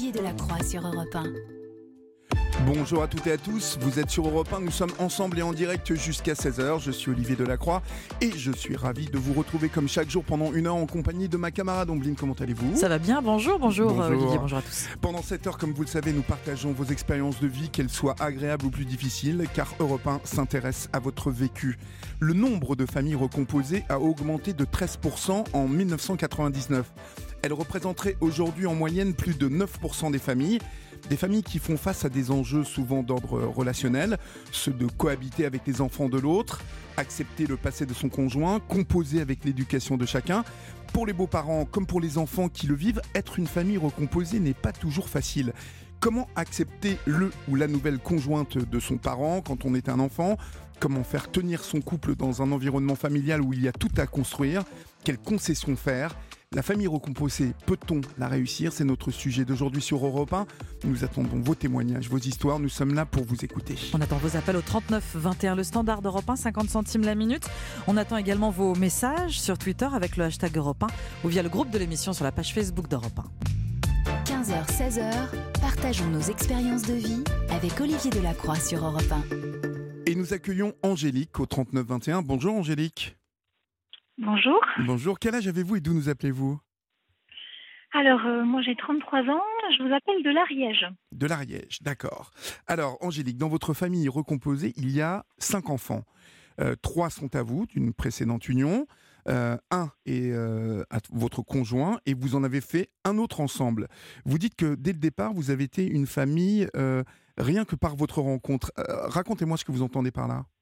Olivier Delacroix sur Europe 1. Bonjour à toutes et à tous, vous êtes sur Europe 1, nous sommes ensemble et en direct jusqu'à 16h, je suis Olivier Delacroix et je suis ravi de vous retrouver comme chaque jour pendant une heure en compagnie de ma camarade Ombline. Comment allez-vous ? Ça va bien, bonjour Olivier, bonjour à tous. Pendant cette heure, comme vous le savez, nous partageons vos expériences de vie, qu'elles soient agréables ou plus difficiles, car Europe 1 s'intéresse à votre vécu. Le nombre de familles recomposées a augmenté de 13% en 1999. Elle représenterait aujourd'hui en moyenne plus de 9% des familles qui font face à des enjeux souvent d'ordre relationnel, ceux de cohabiter avec les enfants de l'autre, accepter le passé de son conjoint, composer avec l'éducation de chacun. Pour les beaux-parents comme pour les enfants qui le vivent, être une famille recomposée n'est pas toujours facile. Comment accepter le ou la nouvelle conjointe de son parent quand on est un enfant ? Comment faire tenir son couple dans un environnement familial où il y a tout à construire ? Quelles concessions faire ? La famille recomposée, peut-on la réussir ? C'est notre sujet d'aujourd'hui sur Europe 1. Nous attendons vos témoignages, vos histoires. Nous sommes là pour vous écouter. On attend vos appels au 39 21, le standard d'Europe 1, 50 centimes la minute. On attend également vos messages sur Twitter avec le hashtag Europe 1 ou via le groupe de l'émission sur la page Facebook d'Europe 1. 15h, 16h, partageons nos expériences de vie avec Olivier Delacroix sur Europe 1. Et nous accueillons Angélique au 39 21. Bonjour Angélique. Bonjour. Bonjour, quel âge avez-vous et d'où nous appelez-vous ? Alors, moi j'ai 33 ans, je vous appelle de l'Ariège. De l'Ariège, d'accord. Alors Angélique, dans votre famille recomposée, il y a 5 enfants. 3 sont à vous d'une précédente union, 1 est à votre conjoint et vous en avez fait un autre ensemble. Vous dites que dès le départ, vous avez été une famille rien que par votre rencontre. Racontez-moi ce que vous entendez par là.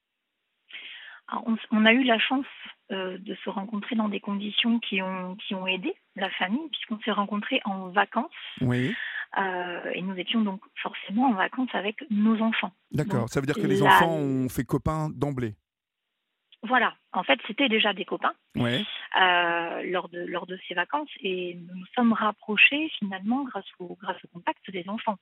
Alors, on a eu la chance de se rencontrer dans des conditions qui ont aidé la famille, puisqu'on s'est rencontrés en vacances. Oui. Et nous étions donc forcément en vacances avec nos enfants. D'accord, donc, ça veut dire que les enfants ont fait copains d'emblée. Voilà, en fait c'était déjà des copains Ouais. lors de ces vacances et nous nous sommes rapprochés finalement grâce au contact des enfants,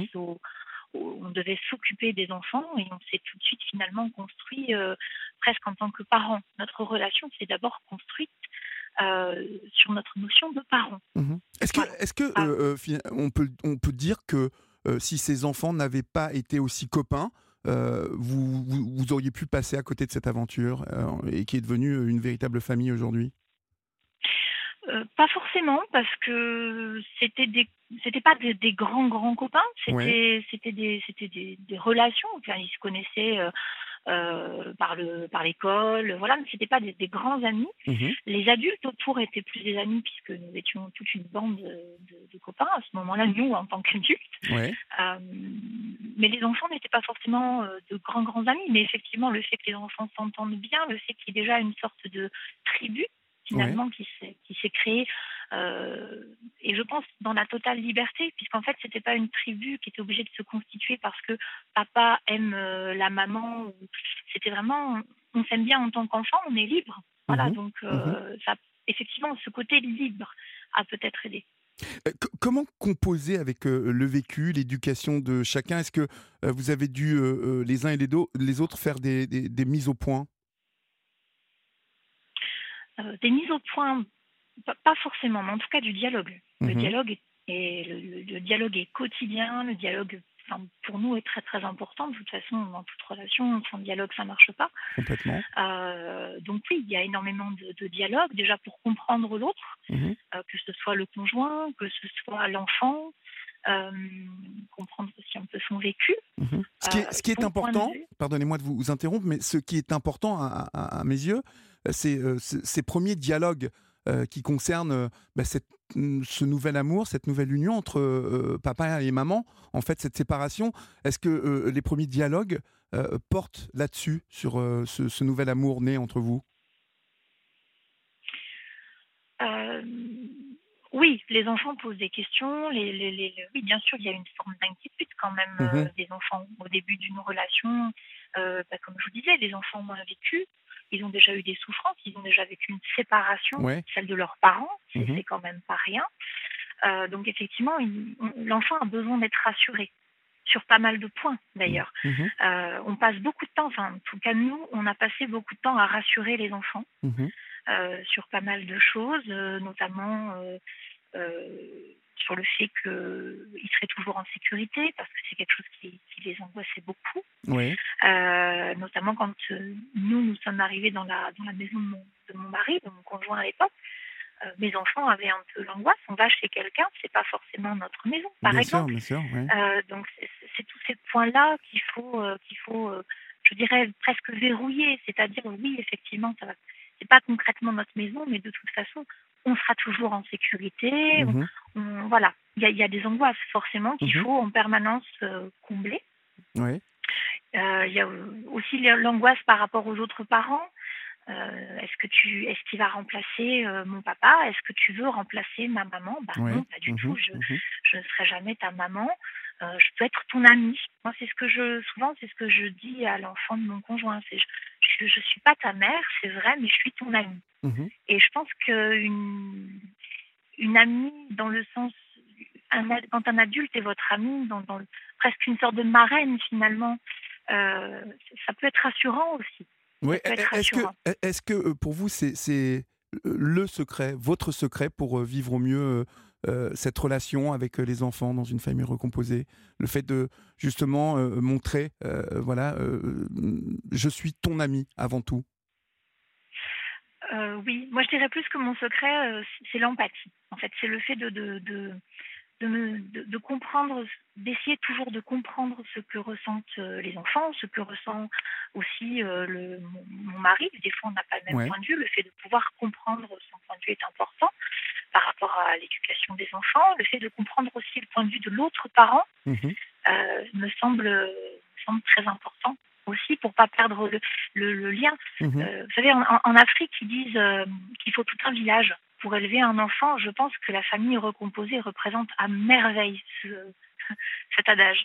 on devait s'occuper des enfants et on s'est tout de suite finalement construit presque en tant que parents. Notre relation s'est d'abord construite sur notre notion de parents. Est-ce que on peut dire que si ces enfants n'avaient pas été aussi copains, vous auriez pu passer à côté de cette aventure et qui est devenue une véritable famille aujourd'hui ? Pas forcément, parce que c'était pas des grands copains, c'était des relations. Enfin, ils se connaissaient par l'école, voilà, mais c'était pas des grands amis. Les adultes autour étaient plus des amis puisque nous étions toute une bande de copains à ce moment-là, nous en tant qu'adultes. Mais les enfants n'étaient pas forcément de grands amis. Mais effectivement, le fait que les enfants s'entendent bien, le fait qu'il y ait déjà une sorte de tribu finalement qui s'est créée, et je pense dans la totale liberté, puisqu'en fait c'était pas une tribu qui était obligée de se constituer parce que papa aime la maman, c'était vraiment on s'aime bien en tant qu'enfant, on est libre, voilà. Donc ça, effectivement, ce côté libre a peut-être aidé. Comment composer avec le vécu, l'éducation de chacun ? Est-ce que vous avez dû les uns et les autres faire des mises au point ? Des mises au point, pas forcément, mais en tout cas du dialogue. Le dialogue le dialogue est quotidien, le dialogue, pour nous, est très très important. De toute façon, dans toute relation, sans dialogue, ça ne marche pas. Complètement. Donc oui, il y a énormément de dialogue, déjà pour comprendre l'autre, que ce soit le conjoint, que ce soit l'enfant, comprendre aussi un peu son vécu. Ce qui est important, pardonnez-moi de vous interrompre, mais ce qui est important à mes yeux, c'est ces premiers dialogues qui concernent ce nouvel amour, cette nouvelle union entre papa et maman, en fait cette séparation. Est-ce que les premiers dialogues portent là-dessus, sur ce nouvel amour né entre vous ? Oui, les enfants posent des questions. Oui, bien sûr, il y a une forme d'inquiétude quand même des enfants au début d'une relation. Comme je vous disais, les enfants ont un vécu. Ils ont déjà eu des souffrances. Ils ont déjà vécu une séparation, celle de leurs parents. C'est quand même pas rien. Donc effectivement, l'enfant a besoin d'être rassuré sur pas mal de points d'ailleurs. On passe beaucoup de temps, en tout cas nous, on a passé beaucoup de temps à rassurer les enfants. Sur pas mal de choses, notamment sur le fait qu'ils seraient toujours en sécurité, parce que c'est quelque chose qui les angoissait beaucoup. Oui. Notamment quand nous sommes arrivés dans la maison de mon mari, de mon conjoint à l'époque. Mes enfants avaient un peu l'angoisse. On va chez quelqu'un, c'est pas forcément notre maison, par exemple. Bien sûr, oui. Donc c'est tous ces points-là qu'il faut, je dirais, presque verrouiller. C'est-à-dire, oui, effectivement, c'est pas concrètement notre maison, mais de toute façon, on sera toujours en sécurité. Voilà, il y a des angoisses forcément qu'il faut en permanence combler. Oui. Il y a aussi l'angoisse par rapport aux autres parents. Est-ce qu'il va remplacer mon papa? Est-ce que tu veux remplacer ma maman? Non, pas du tout. Je ne serai jamais ta maman. Je peux être ton amie. Moi, souvent, c'est ce que je dis à l'enfant de mon conjoint. Je suis pas ta mère, c'est vrai, mais je suis ton amie. Et je pense qu'une amie, dans le sens, quand un adulte est votre ami, dans presque une sorte de marraine finalement, ça peut être rassurant aussi. Oui. Est-ce que pour vous, c'est le secret, votre secret pour vivre au mieux cette relation avec les enfants dans une famille recomposée? Le fait de justement montrer, je suis ton ami avant tout. Oui, moi je dirais plus que mon secret, c'est l'empathie. En fait, c'est le fait de comprendre, d'essayer toujours de comprendre ce que ressentent les enfants, ce que ressent aussi mon mari. Des fois, on n'a pas le même point de vue. Le fait de pouvoir comprendre son point de vue est important par rapport à l'éducation des enfants. Le fait de comprendre aussi le point de vue de l'autre parent me semble très important aussi pour pas perdre le lien. Vous savez, en Afrique, ils disent qu'il faut tout un village pour élever un enfant. Je pense que la famille recomposée représente à merveille cet adage.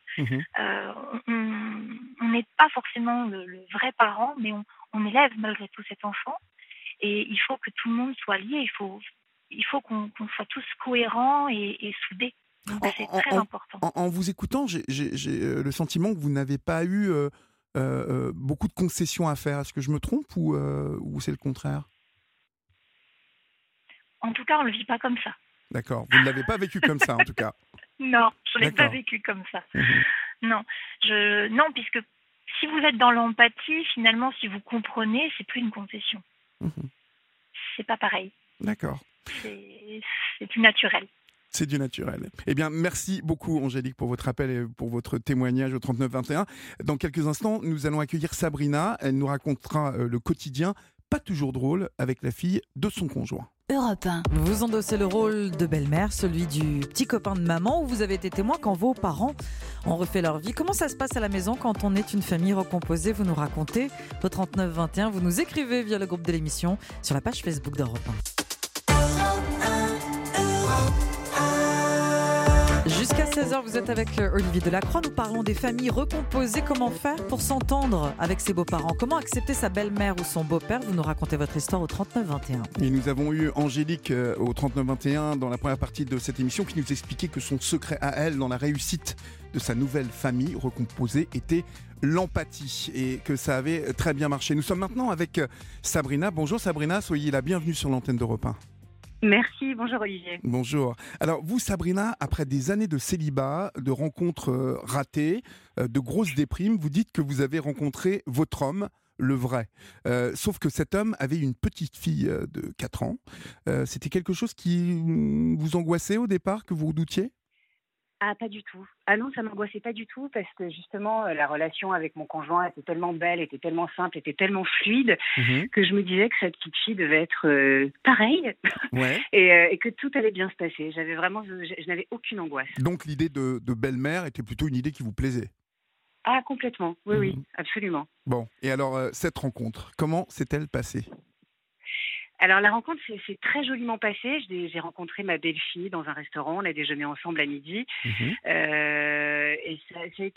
On n'est pas forcément le vrai parent, mais on élève malgré tout cet enfant. Et il faut que tout le monde soit lié. Il faut qu'on soit tous cohérents et soudés. Donc c'est très important. En vous écoutant, j'ai le sentiment que vous n'avez pas eu beaucoup de concessions à faire. Est-ce que je me trompe ou c'est le contraire? En tout cas, on ne le vit pas comme ça. D'accord. Vous ne l'avez pas vécu comme ça, en tout cas. Non, je ne l'ai pas vécu comme ça. Non, puisque si vous êtes dans l'empathie, finalement, si vous comprenez, c'est plus une concession. C'est pas pareil. D'accord. C'est plus naturel. C'est du naturel. Eh bien, merci beaucoup, Angélique, pour votre appel et pour votre témoignage au 3921. Dans quelques instants, nous allons accueillir Sabrina. Elle nous racontera le quotidien, pas toujours drôle, avec la fille de son conjoint. Europe 1. Vous endossez le rôle de belle-mère, celui du petit copain de maman, où vous avez été témoin quand vos parents ont refait leur vie. Comment ça se passe à la maison quand on est une famille recomposée? Vous nous racontez au 3921. Vous nous écrivez via le groupe de l'émission sur la page Facebook d'Europe 1. Jusqu'à 16h, vous êtes avec Olivier Delacroix. Nous parlons des familles recomposées. Comment faire pour s'entendre avec ses beaux-parents? Comment accepter sa belle-mère ou son beau-père? Vous nous racontez votre histoire au 3921. Et nous avons eu Angélique au 3921 dans la première partie de cette émission qui nous expliquait que son secret à elle dans la réussite de sa nouvelle famille recomposée était l'empathie et que ça avait très bien marché. Nous sommes maintenant avec Sabrina. Bonjour Sabrina, soyez la bienvenue sur l'antenne d'Europe 1. Merci, bonjour Olivier. Bonjour. Alors vous Sabrina, après des années de célibat, de rencontres ratées, de grosses déprimes, vous dites que vous avez rencontré votre homme, le vrai. Sauf que cet homme avait une petite fille de 4 ans. C'était quelque chose qui vous angoissait au départ, que vous redoutiez ? Ah, pas du tout. Ah non, ça m'angoissait pas du tout parce que justement, la relation avec mon conjoint était tellement belle, était tellement simple, était tellement fluide que je me disais que cette petite fille devait être pareille et que tout allait bien se passer. Je n'avais aucune angoisse. Donc l'idée de belle-mère était plutôt une idée qui vous plaisait ? Ah, complètement. Oui, absolument. Bon, et alors cette rencontre, comment s'est-elle passée ? Alors la rencontre s'est très joliment passée. J'ai rencontré ma belle-fille dans un restaurant. On a déjeuné ensemble à midi. Et ça a été une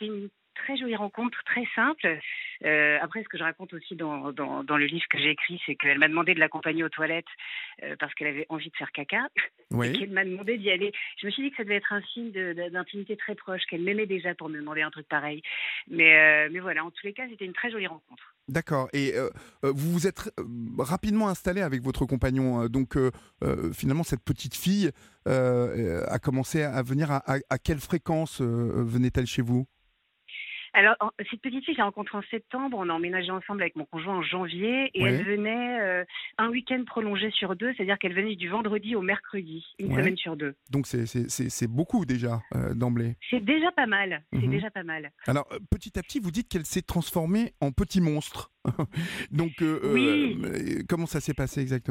très jolie rencontre, très simple. Après, ce que je raconte aussi dans le livre que j'ai écrit, c'est qu'elle m'a demandé de l'accompagner aux toilettes parce qu'elle avait envie de faire caca. Oui. Et qu'elle m'a demandé d'y aller. Je me suis dit que ça devait être un signe d'intimité très proche, qu'elle m'aimait déjà pour me demander un truc pareil. Mais voilà, en tous les cas, c'était une très jolie rencontre. D'accord. Et vous vous êtes rapidement installé avec votre compagnon. Donc, finalement, cette petite fille a commencé à venir à quelle fréquence venait-elle chez vous ? Alors, cette petite fille, je l'ai rencontrée en septembre. On a emménagé ensemble avec mon conjoint en janvier. Et elle venait un week-end prolongé sur 2. C'est-à-dire qu'elle venait du vendredi au mercredi, une semaine sur 2. Donc, c'est beaucoup déjà, d'emblée. C'est déjà pas mal. C'est déjà pas mal. Alors, petit à petit, vous dites qu'elle s'est transformée en petit monstre. Donc, oui. Comment ça s'est passé exactement ?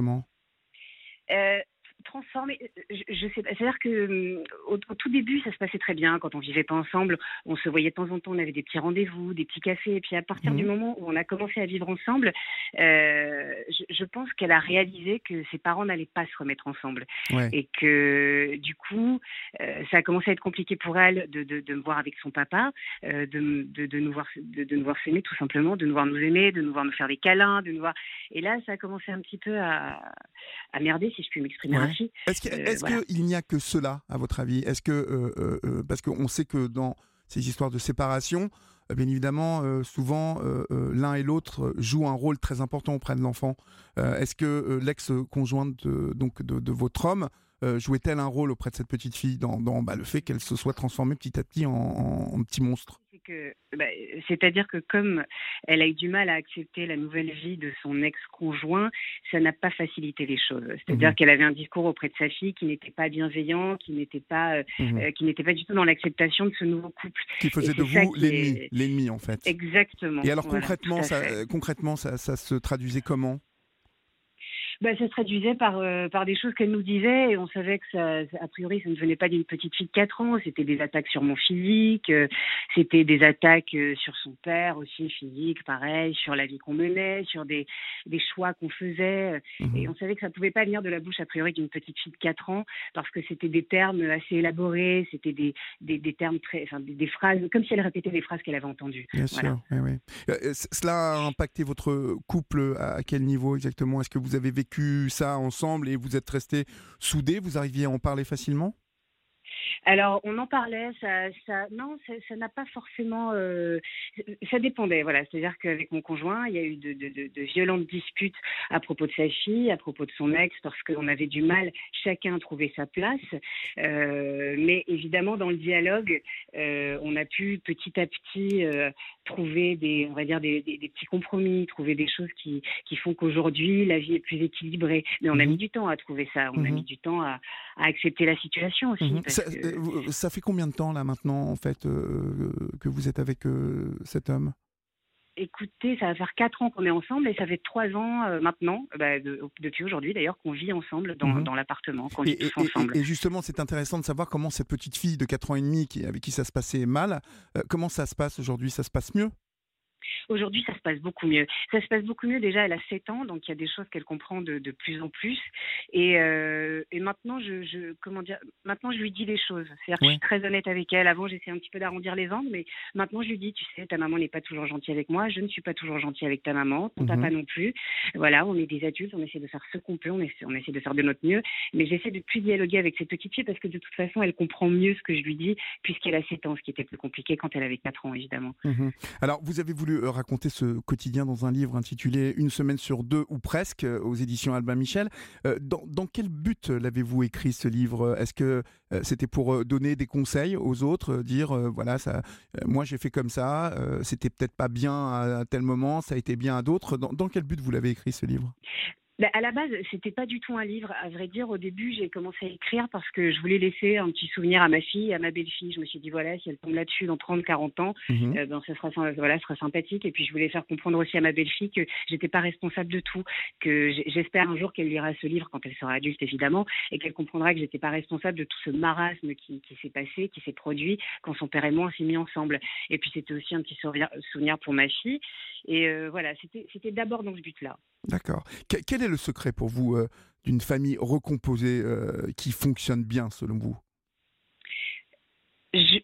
Transformé, je sais pas. C'est-à-dire que au tout début, ça se passait très bien quand on vivait pas ensemble. On se voyait de temps en temps, on avait des petits rendez-vous, des petits cafés. Et puis à partir du moment où on a commencé à vivre ensemble, je pense qu'elle a réalisé que ses parents n'allaient pas se remettre ensemble et que du coup, ça a commencé à être compliqué pour elle de me voir avec son papa, de nous voir s'aimer tout simplement, de nous voir nous aimer, de nous voir nous faire des câlins, de nous voir. Et là, ça a commencé un petit peu à merder, si je puis m'exprimer ainsi. Est-ce qu'il n'y a que cela, à votre avis ? Est-ce que parce qu'on sait que dans ces histoires de séparation, bien évidemment, souvent l'un et l'autre jouent un rôle très important auprès de l'enfant. Est-ce que l'ex-conjointe de votre homme jouait-elle un rôle auprès de cette petite fille dans le fait qu'elle se soit transformée petit à petit en petit monstre ? C'est-à-dire que comme elle a eu du mal à accepter la nouvelle vie de son ex-conjoint, ça n'a pas facilité les choses. C'est-à-dire qu'elle avait un discours auprès de sa fille qui n'était pas bienveillant, qui n'était pas du tout dans l'acceptation de ce nouveau couple. Qui faisait de vous l'ennemi en fait. Exactement. Et alors concrètement, ça se traduisait comment ? Ça se traduisait par des choses qu'elle nous disait et on savait que ça, a priori, ça ne venait pas d'une petite fille de 4 ans. C'était des attaques sur mon physique, c'était des attaques sur son père aussi, physique, pareil, sur la vie qu'on menait, sur des choix qu'on faisait. Et on savait que ça ne pouvait pas venir de la bouche, a priori, d'une petite fille de 4 ans parce que c'était des termes assez élaborés, c'était des termes des phrases, comme si elle répétait des phrases qu'elle avait entendues. Bien sûr, oui. Cela a impacté votre couple à quel niveau exactement ? Est-ce que vous avez vécu ça ensemble et vous êtes restés soudés, vous arriviez à en parler facilement ? Alors, on en parlait, ça n'a pas forcément... ça dépendait, voilà. C'est-à-dire qu'avec mon conjoint, il y a eu de violentes disputes à propos de sa fille, à propos de son ex, parce qu'on avait du mal chacun à trouver sa place. Mais évidemment, dans le dialogue, on a pu petit à petit trouver des petits compromis, trouver des choses qui font qu'aujourd'hui, la vie est plus équilibrée. Mais on a mis du temps à trouver ça. On a mis du temps à accepter la situation aussi. Ça fait combien de temps là maintenant en fait que vous êtes avec cet homme ? Écoutez, ça va faire 4 ans qu'on est ensemble et ça fait 3 ans maintenant, depuis aujourd'hui d'ailleurs, qu'on vit ensemble dans l'appartement, qu'on vit tous ensemble. Et justement, c'est intéressant de savoir comment cette petite fille de 4 ans et demi avec qui ça se passait mal, comment ça se passe aujourd'hui ? Ça se passe mieux ? Aujourd'hui, ça se passe beaucoup mieux. Ça se passe beaucoup mieux. Déjà, elle a 7 ans, donc il y a des choses qu'elle comprend de plus en plus. Et maintenant, maintenant, je lui dis les choses. C'est-à-dire que je suis très honnête avec elle. Avant, j'essayais un petit peu d'arrondir les angles, mais maintenant, je lui dis, tu sais, ta maman n'est pas toujours gentille avec moi. Je ne suis pas toujours gentille avec ta maman. Ton papa non plus. Voilà, on est des adultes. On essaie de faire ce qu'on peut. On essaie de faire de notre mieux. Mais j'essaie de plus dialoguer avec cette petite fille parce que de toute façon, elle comprend mieux ce que je lui dis puisqu'elle a 7 ans, ce qui était plus compliqué quand elle avait 4 ans, évidemment. Alors, vous avez voulu raconter ce quotidien dans un livre intitulé Une semaine sur 2 ou presque aux éditions Albin Michel. Dans quel but l'avez-vous écrit ce livre ? Est-ce que c'était pour donner des conseils aux autres, dire voilà, moi j'ai fait comme ça, c'était peut-être pas bien à tel moment, ça a été bien à d'autres. Dans quel but vous l'avez écrit ce livre ? À la base, c'était pas du tout un livre. À vrai dire, au début, j'ai commencé à écrire parce que je voulais laisser un petit souvenir à ma fille, à ma belle-fille. Je me suis dit, voilà, si elle tombe là-dessus dans 30, 40 ans, ce sera sympathique. Et puis, je voulais faire comprendre aussi à ma belle-fille que j'étais pas responsable de tout, que j'espère un jour qu'elle lira ce livre quand elle sera adulte, évidemment, et qu'elle comprendra que j'étais pas responsable de tout ce marasme qui s'est passé, qui s'est produit quand son père et moi on s'est mis ensemble. Et puis, c'était aussi un petit souvenir pour ma fille. Et voilà, c'était d'abord dans ce but-là. D'accord. Quel est le secret pour vous d'une famille recomposée qui fonctionne bien selon vous ? Je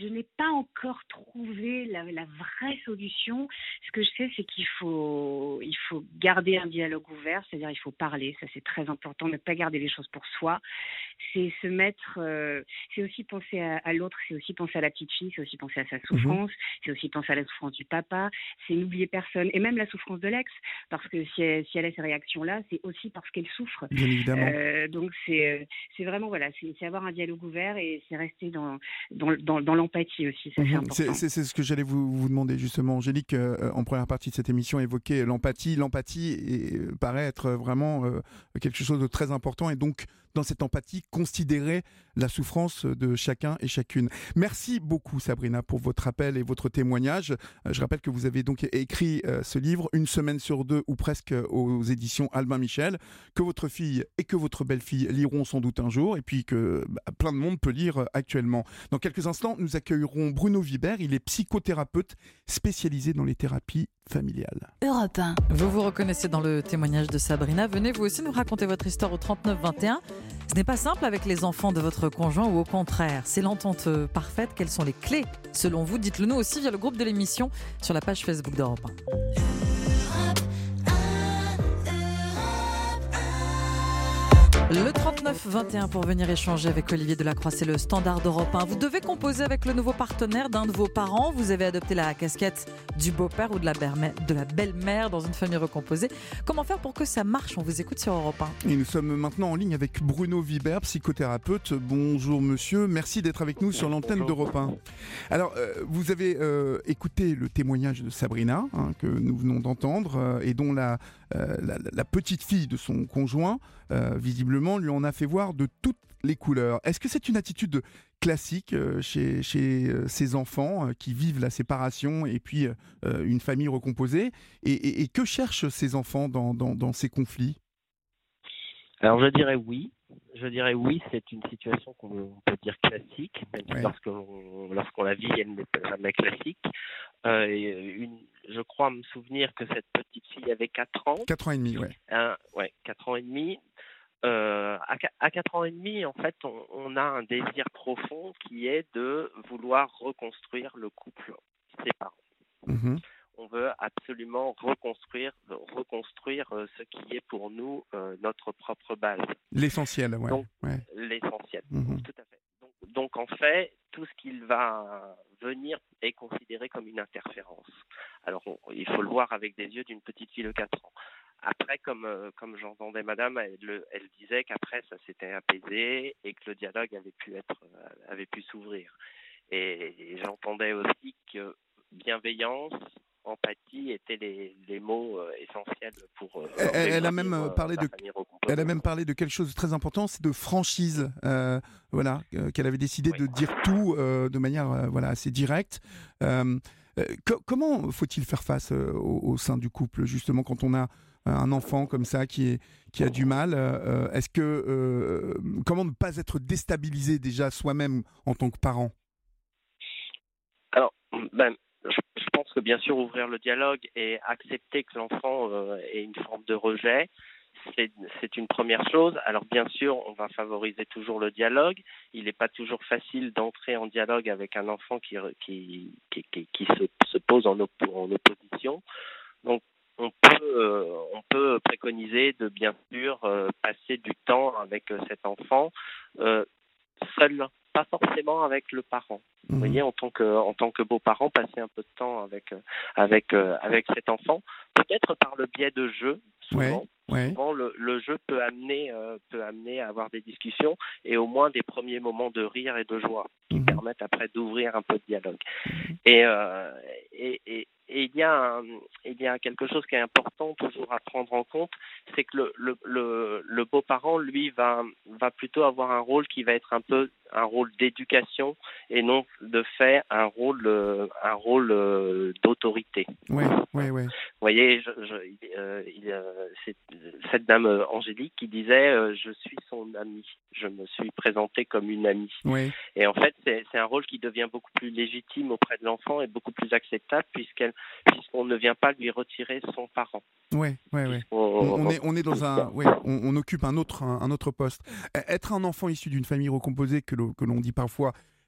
n'ai pas encore trouvé la vraie solution. Ce que je sais, c'est qu'il faut garder un dialogue ouvert, c'est-à-dire il faut parler, ça c'est très important, ne pas garder les choses pour soi. C'est se mettre, c'est aussi penser à l'autre, c'est aussi penser à la petite fille, c'est aussi penser à sa souffrance, c'est aussi penser à la souffrance du papa, c'est n'oublier personne, et même la souffrance de l'ex, parce que si elle a ces réactions-là, c'est aussi parce qu'elle souffre. Bien évidemment. Donc c'est vraiment, voilà, c'est avoir un dialogue ouvert et c'est rester dans l'empathie aussi, ça c'est important. C'est ce que j'allais vous demander justement, Angélique, en première partie de cette émission, évoquer l'empathie. L'empathie paraît être vraiment quelque chose de très important, et donc dans cette empathie, considérer la souffrance de chacun et chacune. Merci beaucoup Sabrina pour votre appel et votre témoignage. Je rappelle que vous avez donc écrit ce livre, Une semaine sur deux, ou presque, aux éditions Albin Michel, que votre fille et que votre belle-fille liront sans doute un jour, et puis que plein de monde peut lire actuellement. Dans quelques instants, nous accueillerons Bruno Vibert. Il est psychothérapeute spécialisé dans les thérapies familiales. Europe 1. Vous vous reconnaissez dans le témoignage de Sabrina. Venez vous aussi nous raconter votre histoire au 39 21. Ce n'est pas simple avec les enfants de votre conjoint, ou au contraire, c'est l'entente parfaite. Quelles sont les clés selon vous? Dites-le nous aussi via le groupe de l'émission sur la page Facebook d'Europe 1. Le 39-21 pour venir échanger avec Olivier Delacroix, c'est le standard d'Europe 1. Vous devez composer avec le nouveau partenaire d'un de vos parents. Vous avez adopté la casquette du beau-père ou de la belle-mère dans une famille recomposée. Comment faire pour que ça marche? On vous écoute sur Europe 1. Et nous sommes maintenant en ligne avec Bruno Vibert, psychothérapeute. Bonjour monsieur, merci d'être avec nous sur l'antenne d'Europe 1. Alors, vous avez écouté le témoignage de Sabrina, que nous venons d'entendre, et dont la petite fille de son conjoint, visiblement, lui en a fait voir de toutes les couleurs. Est-ce que c'est une attitude classique chez ces enfants qui vivent la séparation et puis une famille recomposée, et que cherchent ces enfants dans ces conflits? Alors je dirais oui, c'est une situation qu'on peut dire classique, même si lorsqu'on la vit, elle n'est jamais classique. Je crois me souvenir que cette petite fille avait 4 ans. 4 ans et demi, 4 ans et demi. À 4 ans et demi, en fait, on a un désir profond qui est de vouloir reconstruire le couple séparé. On veut absolument reconstruire ce qui est pour nous notre propre base. L'essentiel, L'essentiel, tout à fait. Donc en fait, tout ce qu'il va venir est considéré comme une interférence. Alors il faut le voir avec des yeux d'une petite fille de 4 ans. Après, comme j'entendais madame, elle disait qu'après ça s'était apaisé et que le dialogue avait pu s'ouvrir. Et j'entendais aussi que bienveillance, empathie étaient les mots essentiels pour... Elle a même parlé de quelque chose de très important, c'est de franchise, qu'elle avait décidé de dire tout de manière assez directe. Comment faut-il faire face au sein du couple, justement, quand on a un enfant comme ça qui a du mal? Comment ne pas être déstabilisé déjà soi-même en tant que parent? Alors, je pense que bien sûr ouvrir le dialogue et accepter que l'enfant ait une forme de rejet, c'est une première chose. Alors bien sûr, on va favoriser toujours le dialogue. Il n'est pas toujours facile d'entrer en dialogue avec un enfant qui se pose en opposition. Donc on peut préconiser de bien sûr passer du temps avec cet enfant seul, pas forcément avec le parent. Vous voyez, en tant que beau-parent, passer un peu de temps avec cet enfant, peut-être par le biais de jeux. Souvent, le jeu peut amener à avoir des discussions et au moins des premiers moments de rire et de joie qui permettent après d'ouvrir un peu de dialogue. Et il y a quelque chose qui est important toujours à prendre en compte, c'est que le beau-parent, lui, va plutôt avoir un rôle qui va être un peu un rôle d'éducation et non de fait un rôle d'autorité. Vous voyez, c'est cette dame Angélique qui disait je suis son amie. Je me suis présentée comme une amie. Et en fait, c'est un rôle qui devient beaucoup plus légitime auprès de l'enfant et beaucoup plus acceptable puisqu'on ne vient pas lui retirer son parent. On est dans on occupe un autre poste. Être un enfant issu d'une famille recomposée que l'on dit parfois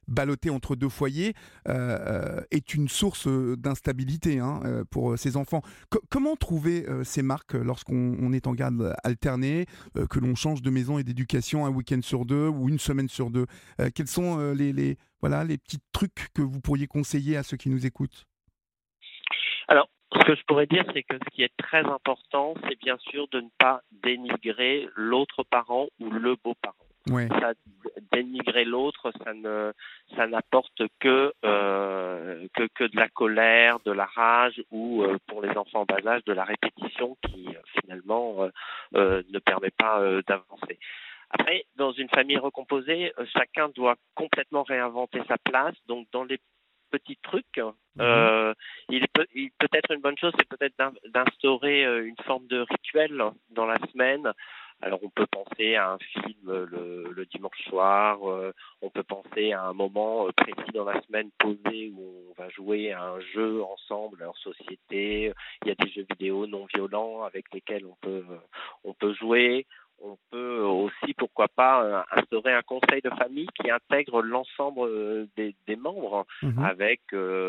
ballottée entre deux foyers est une source d'instabilité pour ces enfants. Comment trouver ces marques lorsqu'on est en garde alternée, que l'on change de maison et d'éducation un week-end sur deux ou une semaine sur deux? Quels sont les petits trucs que vous pourriez conseiller à ceux qui nous écoutent? Alors, ce que je pourrais dire, c'est que ce qui est très important, c'est bien sûr de ne pas dénigrer l'autre parent ou le beau-parent. Ouais. Ça, dénigrer l'autre, ça n'apporte que de la colère, de la rage ou pour les enfants en bas âge, de la répétition qui finalement ne permet pas d'avancer. Après, dans une famille recomposée, chacun doit complètement réinventer sa place. Donc, dans les petits trucs, il peut être une bonne chose, c'est peut-être d'instaurer une forme de rituel dans la semaine. Alors, on peut penser à un film le dimanche soir, on peut penser à un moment précis dans la semaine posé où on va jouer à un jeu ensemble, en société. Il y a des jeux vidéo non violents avec lesquels on peut jouer. On peut aussi, pourquoi pas, instaurer un conseil de famille qui intègre l'ensemble des membres avec...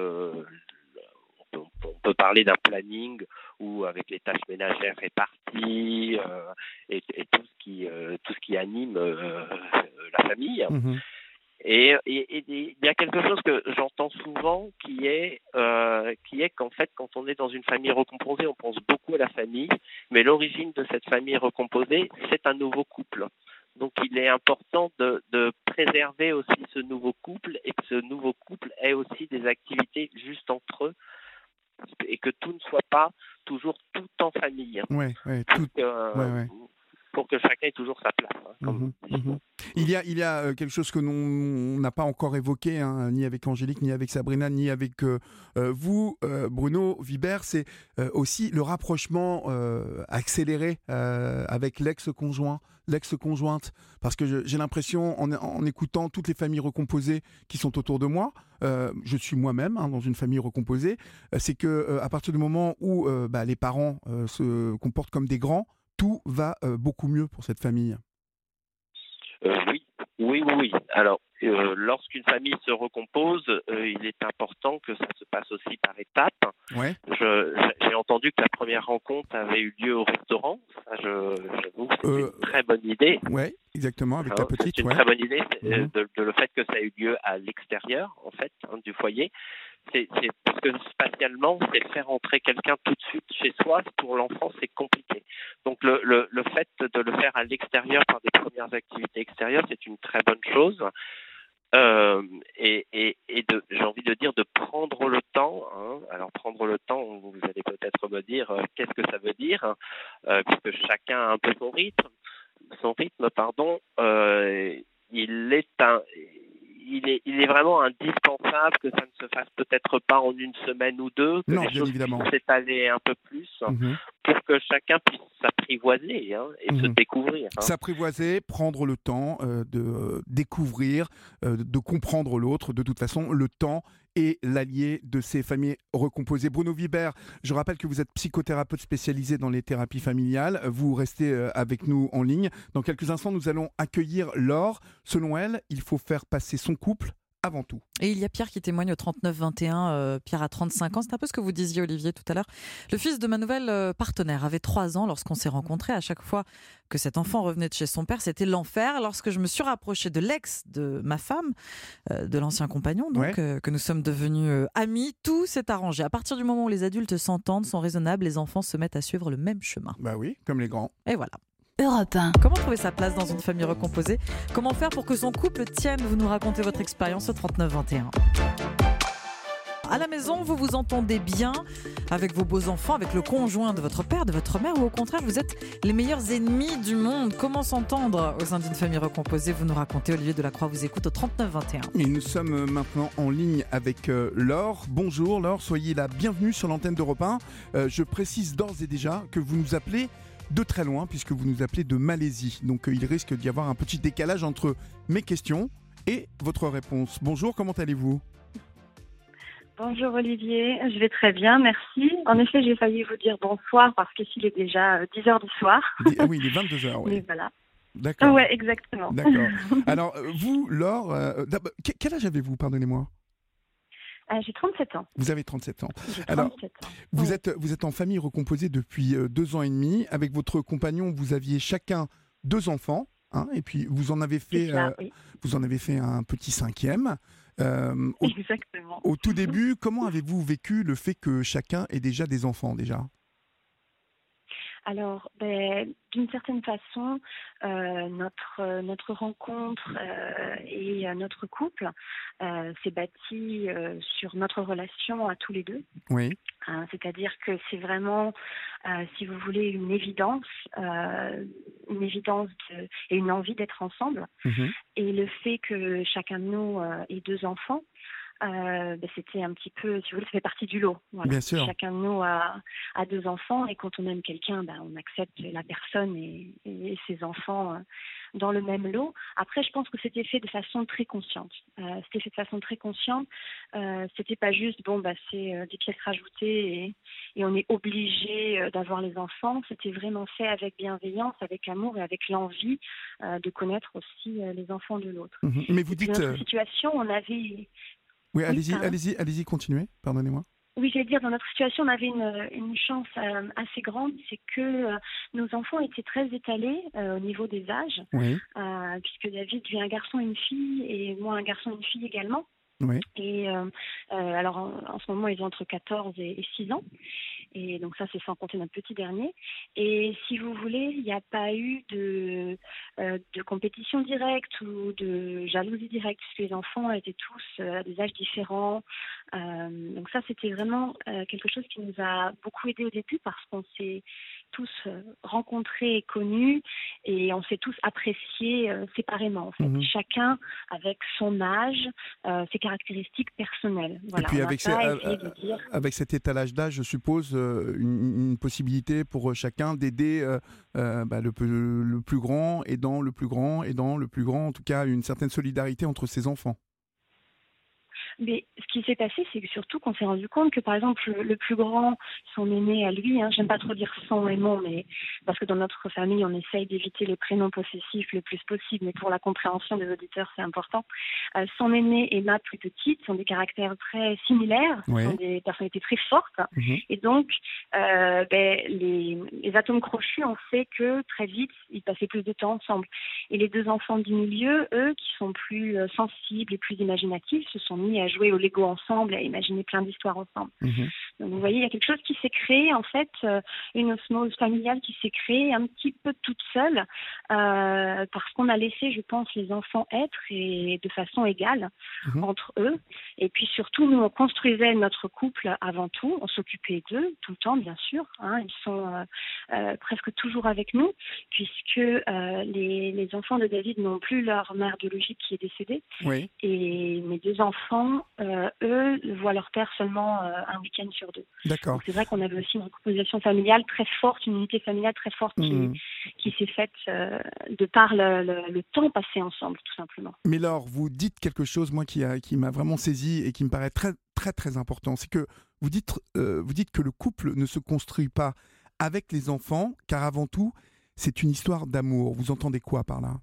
on peut parler d'un planning où avec les tâches ménagères réparties et tout ce qui anime la famille. Et il y a quelque chose que j'entends souvent qui est qu'en fait, quand on est dans une famille recomposée, on pense beaucoup à la famille, mais l'origine de cette famille recomposée, c'est un nouveau couple. Donc, il est important de préserver aussi ce nouveau couple et que ce nouveau couple ait aussi des activités juste entre eux et que tout ne soit pas toujours tout en famille. Pour que chacun ait toujours sa place. Il y a quelque chose que l'on n'a pas encore évoqué, ni avec Angélique, ni avec Sabrina, ni avec vous, Bruno Vibert, c'est aussi le rapprochement accéléré avec l'ex-conjointe, parce que j'ai l'impression, en écoutant toutes les familles recomposées qui sont autour de moi, je suis moi-même dans une famille recomposée, c'est que à partir du moment où les parents se comportent comme des grands, tout va beaucoup mieux pour cette famille. Oui. Alors, lorsqu'une famille se recompose, il est important que ça se passe aussi par étapes. Ouais. J'ai entendu que la première rencontre avait eu lieu au restaurant. Ça, j'avoue que c'est une très bonne idée. Oui, exactement, avec ta petite. C'est une très bonne idée, de le fait que ça ait eu lieu à l'extérieur, en fait, du foyer. C'est parce que spatialement, c'est faire entrer quelqu'un tout de suite chez soi. Pour l'enfant, c'est compliqué. Donc, le fait de le faire à l'extérieur par des premières activités extérieures, c'est une très bonne chose. Et j'ai envie de dire de prendre le temps. Alors, prendre le temps, vous allez peut-être me dire qu'est-ce que ça veut dire, puisque chacun a un peu son rythme. Il est vraiment indispensable que ça ne se fasse peut-être pas en une semaine ou deux, que les choses puissent s'étaler un peu plus pour que chacun puisse s'apprivoiser et se découvrir. S'apprivoiser, prendre le temps de découvrir, de comprendre l'autre. De toute façon, le temps est l'allié de ces familles recomposées. Bruno Vibert, je rappelle que vous êtes psychothérapeute spécialisé dans les thérapies familiales. Vous restez avec nous en ligne. Dans quelques instants, nous allons accueillir Laure. Selon elle, il faut faire passer son couple avant tout. Et il y a Pierre qui témoigne au 39-21. Pierre a 35 ans. C'est un peu ce que vous disiez, Olivier, tout à l'heure. Le fils de ma nouvelle partenaire avait 3 ans lorsqu'on s'est rencontrés. À chaque fois que cet enfant revenait de chez son père, c'était l'enfer. Lorsque je me suis rapprochée de l'ex de ma femme, de l'ancien compagnon, donc, que nous sommes devenus amis, tout s'est arrangé. À partir du moment où les adultes s'entendent, sont raisonnables, les enfants se mettent à suivre le même chemin. Bah oui, comme les grands. Et voilà. Europe 1. Comment trouver sa place dans une famille recomposée? Comment faire pour que son couple tienne? Vous nous racontez votre expérience au 39-21. À la maison, vous vous entendez bien avec vos beaux-enfants, avec le conjoint de votre père, de votre mère, ou au contraire, vous êtes les meilleurs ennemis du monde? Comment s'entendre au sein d'une famille recomposée? Vous nous racontez. Olivier Delacroix vous écoute au 39-21. Et nous sommes maintenant en ligne avec Laure. Bonjour Laure, soyez la bienvenue sur l'antenne d'Europe 1. Je précise d'ores et déjà que vous nous appelez de très loin, puisque vous nous appelez de Malaisie. Donc il risque d'y avoir un petit décalage entre mes questions et votre réponse. Bonjour, comment allez-vous? Bonjour Olivier, je vais très bien, merci. En effet, j'ai failli vous dire bonsoir parce qu'ici il est déjà 10h du soir. Ah oui, il est 22h, oui. Mais voilà. D'accord. Ouais, exactement. D'accord. Alors, vous, Laure, quel âge avez-vous, pardonnez-moi ? J'ai 37 ans. Vous avez 37 ans. J'ai 37 Alors, ans. vous êtes en famille recomposée depuis 2 ans et demi. Avec votre compagnon, vous aviez chacun 2 enfants. Hein, et puis, vous en avez fait un petit 5e. Exactement. Au tout début, comment avez-vous vécu le fait que chacun ait déjà des enfants, déjà ? Alors, d'une certaine façon, notre rencontre et notre couple s'est bâti sur notre relation à tous les deux. Oui. C'est-à-dire que c'est vraiment, si vous voulez, une évidence et une envie d'être ensemble. Mm-hmm. Et le fait que chacun de nous ait 2 enfants, c'était un petit peu, si vous voulez, ça fait partie du lot. Voilà. Bien sûr. Chacun de nous a 2 enfants et quand on aime quelqu'un, on accepte la personne et ses enfants dans le même lot. Après, je pense que c'était fait de façon très consciente. C'était pas juste, c'est des pièces rajoutées et on est obligé d'avoir les enfants. C'était vraiment fait avec bienveillance, avec amour et avec l'envie de connaître aussi les enfants de l'autre. Mmh. Mais vous dites... Dans notre situation, on avait... Oui, allez-y, continuez, pardonnez-moi. Oui, j'allais dire, dans notre situation, on avait une chance assez grande, c'est que nos enfants étaient très étalés au niveau des âges, oui. Puisque David vit un garçon et une fille, et moi un garçon et une fille également. Oui. Et alors en ce moment, ils ont entre 14 et 6 ans. Et donc ça, c'est sans compter notre petit dernier. Et si vous voulez, il n'y a pas eu de compétition directe ou de jalousie directe, puisque les enfants étaient tous à des âges différents. Donc ça, c'était vraiment quelque chose qui nous a beaucoup aidé au début parce qu'on s'est tous rencontrés et connus et on s'est tous appréciés séparément. En fait. Mmh. Chacun avec son âge, ses caractéristiques personnelles. Voilà, et puis avec cet étalage d'âge, je suppose, une possibilité pour chacun d'aider le plus grand, aidant le plus grand, en tout cas une certaine solidarité entre ses enfants. Mais ce qui s'est passé, c'est que surtout qu'on s'est rendu compte que, par exemple, le plus grand, son aîné à lui, j'aime pas trop dire son et mon, mais parce que dans notre famille, on essaye d'éviter les prénoms possessifs le plus possible, mais pour la compréhension des auditeurs, c'est important. Son aîné et ma plus petite sont des caractères très similaires, sont des personnalités très fortes, et donc les atomes crochus ont fait que très vite, ils passaient plus de temps ensemble. Et les 2 enfants du milieu, eux, qui sont plus sensibles et plus imaginatifs, se sont mis à jouer au Lego ensemble, à imaginer plein d'histoires ensemble. Donc vous voyez, il y a quelque chose qui s'est créé, en fait, une osmose familiale qui s'est créée un petit peu toute seule, parce qu'on a laissé, je pense, les enfants être et de façon égale entre eux. Et puis surtout, nous, on construisait notre couple avant tout, on s'occupait d'eux tout le temps, bien sûr. Ils sont presque toujours avec nous, puisque les enfants de David n'ont plus leur mère biologique qui est décédée. Oui. Et mes 2 enfants, eux, voient leur père seulement un week-end sur 2. D'accord. Donc c'est vrai qu'on avait aussi une recomposition familiale très forte, une unité familiale très forte qui s'est faite de par le temps passé ensemble, tout simplement. Mais Laure, vous dites quelque chose, moi, qui m'a vraiment saisi et qui me paraît très, très, très important. C'est que vous dites que le couple ne se construit pas avec les enfants, car avant tout, c'est une histoire d'amour. Vous entendez quoi par là ?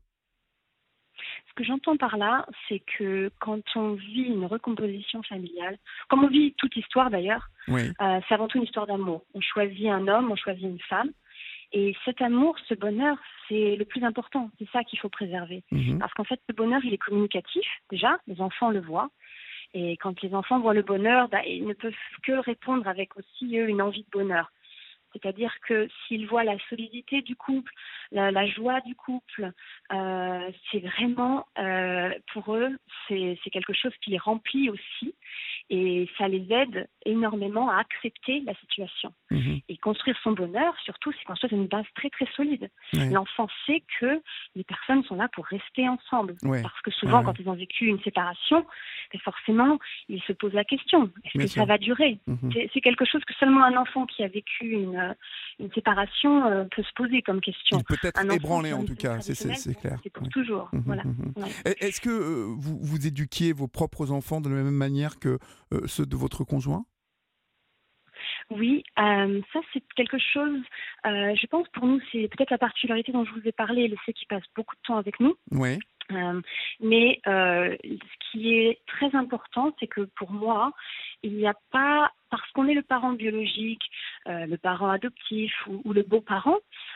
Ce que j'entends par là, c'est que quand on vit une recomposition familiale, comme on vit toute histoire d'ailleurs, c'est avant tout une histoire d'amour. On choisit un homme, on choisit une femme. Et cet amour, ce bonheur, c'est le plus important. C'est ça qu'il faut préserver. Parce qu'en fait, ce bonheur, il est communicatif. Déjà, les enfants le voient. Et quand les enfants voient le bonheur, ils ne peuvent que répondre avec aussi, eux, une envie de bonheur. C'est-à-dire que s'ils voient la solidité du couple, la joie du couple, c'est vraiment, pour eux, c'est quelque chose qui les remplit aussi. Et ça les aide énormément à accepter la situation. Et construire son bonheur, surtout, c'est construire une base très, très solide. L'enfant sait que les personnes sont là pour rester ensemble. Parce que souvent, quand ils ont vécu une séparation, forcément, ils se posent la question, est-ce que ça va durer ? C'est quelque chose que seulement un enfant qui a vécu une séparation peut se poser comme question. Il peut être ébranlé, en tout cas, c'est clair. C'est pour toujours. Voilà. Est-ce que vous éduquiez vos propres enfants de la même manière que ceux de votre conjoint ? Oui, ça c'est quelque chose, je pense pour nous, c'est peut-être la particularité dont je vous ai parlé, le fait qu'ils passent beaucoup de temps avec nous. Oui. Mais ce qui est très important, c'est que pour moi, il n'y a pas, parce qu'on est le parent biologique, le parent adoptif ou le beau-parent,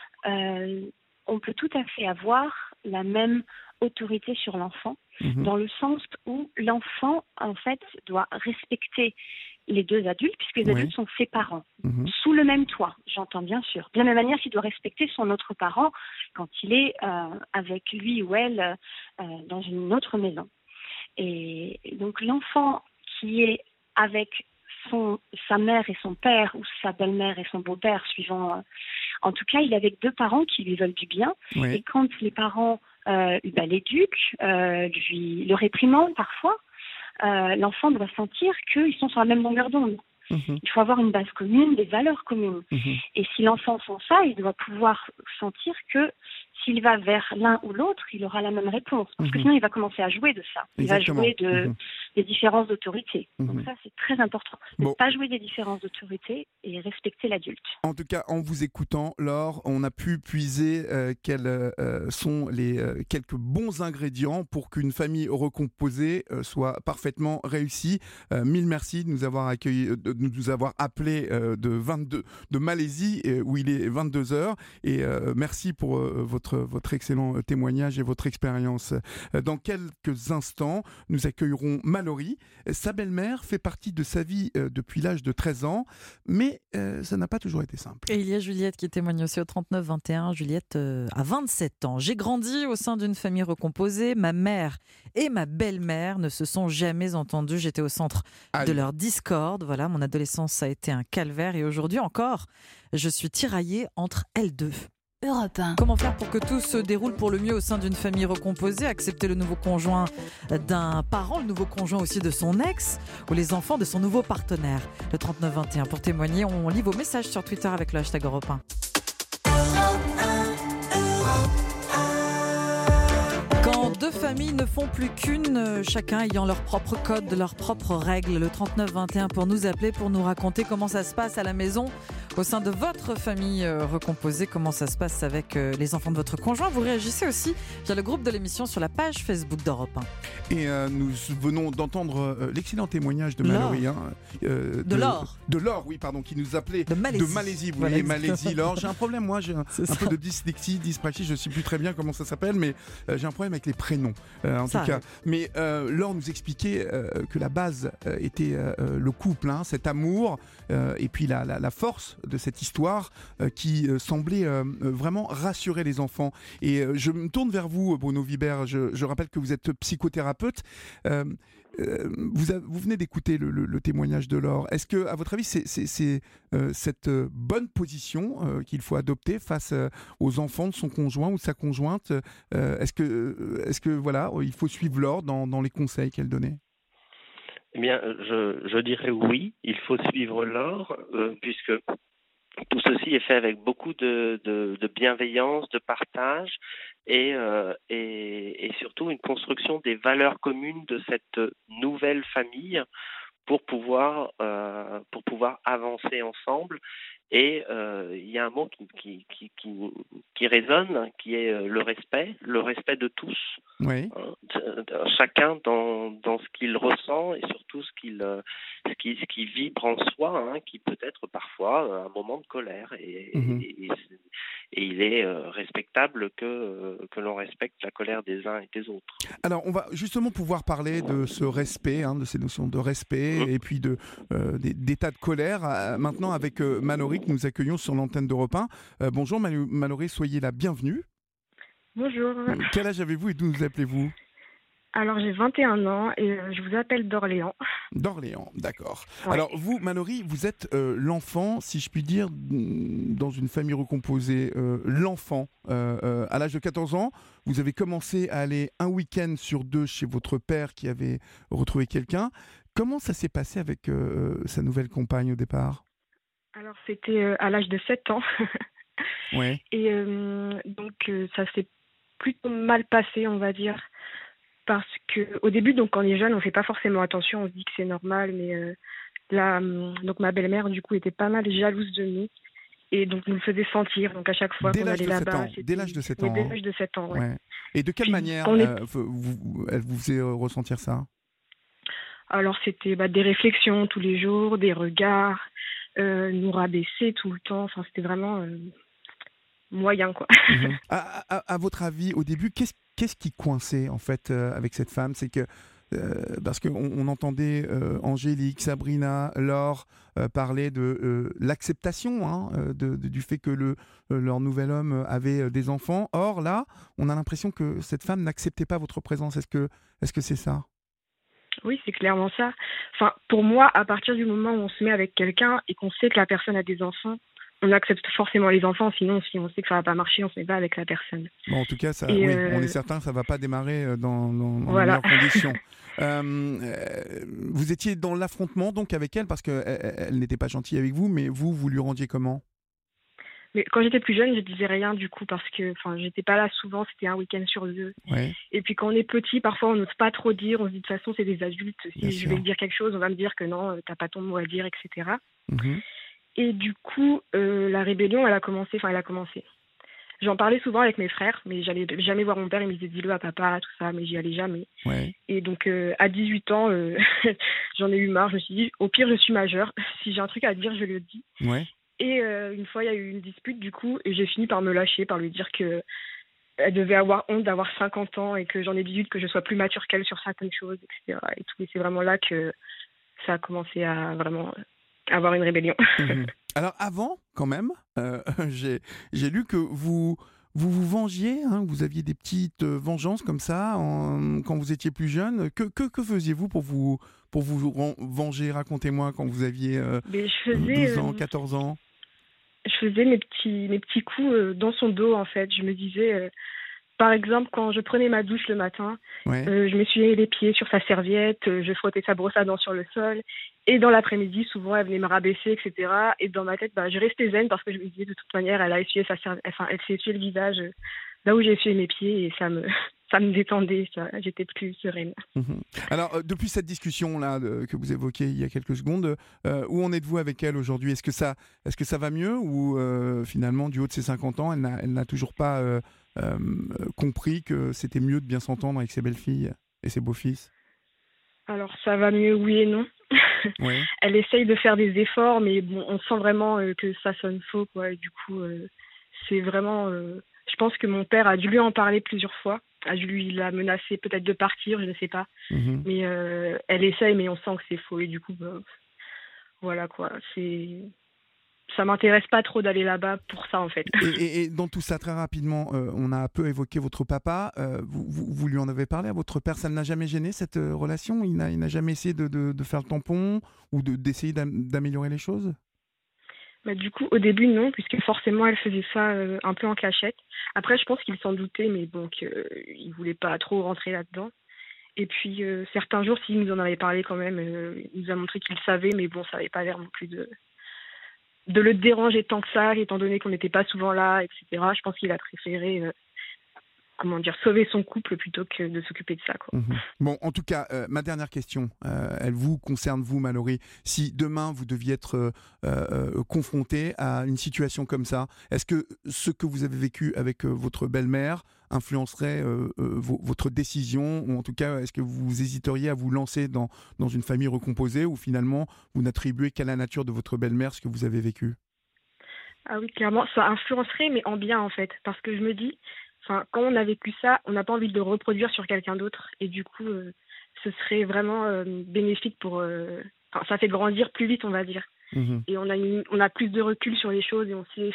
on peut tout à fait avoir la même autorité sur l'enfant, dans le sens où l'enfant, en fait, doit respecter les deux adultes, puisque les adultes sont ses parents, sous le même toit, j'entends bien sûr. De la même manière qu'il doit respecter son autre parent quand il est avec lui ou elle dans une autre maison. Et donc l'enfant qui est avec sa mère et son père, ou sa belle-mère et son beau-père, suivant... en tout cas, il est avec deux parents qui lui veulent du bien. Oui. Et quand les parents l'éduquent, le réprimandent parfois, l'enfant doit sentir qu'ils sont sur la même longueur d'onde. Il faut avoir une base commune, des valeurs communes. Et si l'enfant sent ça, il doit pouvoir sentir que s'il va vers l'un ou l'autre, il aura la même réponse. Parce que sinon, il va commencer à jouer de ça. Il Exactement. va jouer des différences d'autorité. Donc ça, c'est très important. Ne pas jouer des différences d'autorité et respecter l'adulte. En tout cas, en vous écoutant, Laure, on a pu puiser quels sont les quelques bons ingrédients pour qu'une famille recomposée soit parfaitement réussie. Mille merci de nous avoir accueillis, de nous avoir appelés de Malaisie, où il est 22h. Et merci pour votre excellent témoignage et votre expérience. Dans quelques instants, nous accueillerons Mallory. Sa belle-mère fait partie de sa vie depuis l'âge de 13 ans, mais ça n'a pas toujours été simple. Et il y a Juliette qui témoigne aussi au 39-21. Juliette a 27 ans. J'ai grandi au sein d'une famille recomposée. Ma mère et ma belle-mère ne se sont jamais entendues. J'étais au centre de leur discorde. Voilà, mon adolescence a été un calvaire et aujourd'hui encore, je suis tiraillée entre elles deux. Europe 1. Comment faire pour que tout se déroule pour le mieux au sein d'une famille recomposée? Accepter le nouveau conjoint d'un parent, le nouveau conjoint aussi de son ex, ou les enfants de son nouveau partenaire. Le 39-21. Pour témoigner, on lit vos messages sur Twitter avec le hashtag Europe 1. Quand deux familles ne font plus qu'une, chacun ayant leur propre code, leurs propres règles, le 39-21 pour nous appeler, pour nous raconter comment ça se passe à la maison, au sein de votre famille recomposée, comment ça se passe avec les enfants de votre conjoint. Vous réagissez aussi via le groupe de l'émission sur la page Facebook d'Europe 1. Et nous venons d'entendre l'excellent témoignage de Mallory. De Laure. De Laure, oui, pardon, qui nous appelait de Malaisie. Vous voilà, voyez, Malaisie, Laure. J'ai un problème, moi, j'ai un peu de dyslexie, dyspraxie, je ne sais plus très bien comment ça s'appelle, mais j'ai un problème avec les prénoms, en tout cas. Mais Laure nous expliquait que la base était le couple, cet amour, et puis la force de cette histoire qui semblait vraiment rassurer les enfants. Et je me tourne vers vous, Bruno Vibert. Je rappelle que vous êtes psychothérapeute. Vous venez d'écouter le témoignage de Laure. Est-ce que, à votre avis, c'est cette bonne position qu'il faut adopter face aux enfants de son conjoint ou de sa conjointe? Est-ce que voilà, il faut suivre Laure dans les conseils qu'elle donnait? Eh bien, je dirais oui, il faut suivre Laure, puisque tout ceci est fait avec beaucoup de bienveillance, de partage et surtout une construction des valeurs communes de cette nouvelle famille pour pouvoir avancer ensemble. Et il y a un mot qui résonne, qui est le respect de tous. Oui. Chacun dans ce qu'il ressent et surtout ce qui vibre en soi, qui peut être parfois un moment de colère. Et il est respectable que l'on respecte la colère des uns et des autres. Alors, on va justement pouvoir parler de ce respect, de ces notions de respect et puis d'état de colère. Maintenant, avec Mallory, que nous accueillons sur l'antenne d'Europe 1. Bonjour Mallory, soyez la bienvenue. Bonjour. Quel âge avez-vous et d'où nous appelez-vous? Alors, j'ai 21 ans et je vous appelle d'Orléans. D'Orléans, d'accord. Ouais. Alors, vous, Mallory, vous êtes l'enfant, si je puis dire, dans une famille recomposée. L'enfant, à l'âge de 14 ans, vous avez commencé à aller un week-end sur 2 chez votre père qui avait retrouvé quelqu'un. Comment ça s'est passé avec sa nouvelle compagne au départ? Alors, c'était à l'âge de 7 ans. Ouais. Et donc, ça s'est plutôt mal passé, on va dire. Parce qu'au début, donc, quand on est jeune, on ne fait pas forcément attention. On se dit que c'est normal, mais Donc ma belle-mère, du coup, était pas mal jalouse de nous. Et donc, nous le faisait sentir. Donc, à chaque fois qu'on allait là-bas... Dès l'âge de 7 ans. Dès l'âge de 7 ans, ouais. Et de quelle manière elle vous faisait ressentir ça? Alors, c'était des réflexions tous les jours, des regards, nous rabaisser tout le temps. Enfin, c'était vraiment moyen, quoi. À votre avis, au début, qu'est-ce qui coinçait, en fait, avec cette femme? C'est que parce qu'on entendait Angélique, Sabrina, Laure parler de l'acceptation du fait que leur nouvel homme avait des enfants. Or, là, on a l'impression que cette femme n'acceptait pas votre présence. Est-ce que c'est ça? Oui, c'est clairement ça. Enfin, pour moi, à partir du moment où on se met avec quelqu'un et qu'on sait que la personne a des enfants, on accepte forcément les enfants, sinon si on sait que ça va pas marcher, on se met pas avec la personne. Bon, en tout cas, on est certain que ça va pas démarrer dans les meilleures conditions. Vous étiez dans l'affrontement donc avec elle parce qu'elle n'était pas gentille avec vous, mais vous lui rendiez comment? Mais quand j'étais plus jeune, je disais rien du coup parce que j'étais pas là souvent, c'était un week-end sur 2. Ouais. Et puis quand on est petit, parfois on n'ose pas trop dire, on se dit de toute façon c'est des adultes, si je vais dire quelque chose, on va me dire que non, t'as pas ton mot à dire, etc. Et du coup, la rébellion, elle a commencé. J'en parlais souvent avec mes frères, mais j'allais jamais voir mon père, il me disait dis-le à papa, tout ça, mais j'y allais jamais. Ouais. Et donc, à 18 ans, j'en ai eu marre, je me suis dit, au pire, je suis majeure, si j'ai un truc à dire, je le dis. Ouais. Et une fois, il y a eu une dispute, du coup, et j'ai fini par me lâcher, par lui dire que elle devait avoir honte d'avoir 50 ans et que j'en ai 18, que je sois plus mature qu'elle sur certaines choses, etc. Et tout. Et c'est vraiment là que ça a commencé à vraiment avoir une rébellion. Alors avant, quand même, j'ai lu que vous vengiez, vous aviez des petites vengeances comme ça quand vous étiez plus jeune. Que faisiez-vous pour vous venger? Racontez-moi quand vous aviez 12 ans, 14 ans. Je faisais mes petits coups dans son dos, en fait. Je me disais... Par exemple, quand je prenais ma douche le matin, je m'essuyais les pieds sur sa serviette, je frottais sa brosse à dents sur le sol. Et dans l'après-midi, souvent, elle venait me rabaisser, etc. Et dans ma tête, je restais zen parce que je me disais, de toute manière, elle s'est essuyé le visage là où j'ai essuyé mes pieds et ça me détendait, j'étais plus sereine. Alors, depuis cette discussion-là que vous évoquiez il y a quelques secondes, où en êtes-vous avec elle aujourd'hui? Est-ce que ça va mieux ou finalement, du haut de ses 50 ans, elle n'a toujours pas compris que c'était mieux de bien s'entendre avec ses belles-filles et ses beaux-fils? Alors, ça va mieux, oui et non. Ouais. Elle essaye de faire des efforts, mais bon, on sent vraiment que ça sonne faux, quoi. Et du coup, c'est vraiment... je pense que mon père a dû lui en parler plusieurs fois. A dû lui la menacer peut-être de partir, je ne sais pas. Mais elle essaye, mais on sent que c'est faux. Et du coup, voilà quoi. Ça m'intéresse pas trop d'aller là-bas pour ça, en fait. Et dans tout ça, très rapidement, on a un peu évoqué votre papa. Vous lui en avez parlé à votre père? Ça ne l'a jamais gêné, cette relation? Il n'a jamais essayé de faire le tampon ou d'essayer d'améliorer les choses? Du coup, au début, non, puisque forcément, elle faisait ça un peu en cachette. Après, je pense qu'il s'en doutait, mais bon, qu'il ne voulait pas trop rentrer là-dedans. Et puis, certains jours, s'il nous en avait parlé quand même, il nous a montré qu'il savait, mais bon, ça n'avait pas l'air non plus de le déranger tant que ça, étant donné qu'on n'était pas souvent là, etc. Je pense qu'il a préféré sauver son couple plutôt que de s'occuper de ça, quoi. Bon, en tout cas, ma dernière question, elle vous concerne, vous, Mallory. Si demain, vous deviez être confronté à une situation comme ça, est-ce que ce que vous avez vécu avec votre belle-mère influencerait votre décision, ou en tout cas, est-ce que vous hésiteriez à vous lancer dans une famille recomposée, ou finalement, vous n'attribuez qu'à la nature de votre belle-mère ce que vous avez vécu? Ah oui, clairement, ça influencerait, mais en bien, en fait. Parce que je me dis... quand on a vécu ça, on n'a pas envie de le reproduire sur quelqu'un d'autre. Et du coup, ce serait vraiment bénéfique pour... ça fait grandir plus vite, on va dire. Et on a plus de recul sur les choses et on sait